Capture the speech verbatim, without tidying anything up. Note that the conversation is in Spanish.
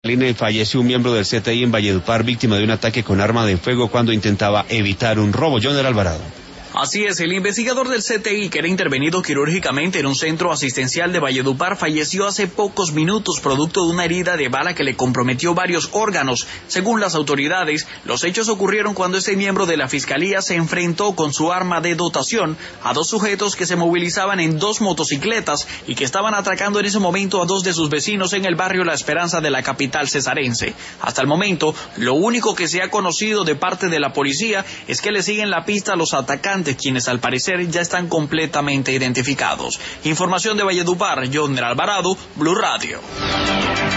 Falleció un miembro del C T I en Valledupar, víctima de un ataque con arma de fuego cuando intentaba evitar un robo. Joner Alvarado. Así es, el investigador del C T I, que era intervenido quirúrgicamente en un centro asistencial de Valledupar, falleció hace pocos minutos producto de una herida de bala que le comprometió varios órganos. Según las autoridades, los hechos ocurrieron cuando este miembro de la Fiscalía se enfrentó con su arma de dotación a dos sujetos que se movilizaban en dos motocicletas y que estaban atracando en ese momento a dos de sus vecinos en el barrio La Esperanza de la capital cesarense. Hasta el momento, lo único que se ha conocido de parte de la policía es que le siguen la pista a los atacantes, quienes al parecer ya están completamente identificados. Información de Valledupar, Joner Alvarado, Blue Radio.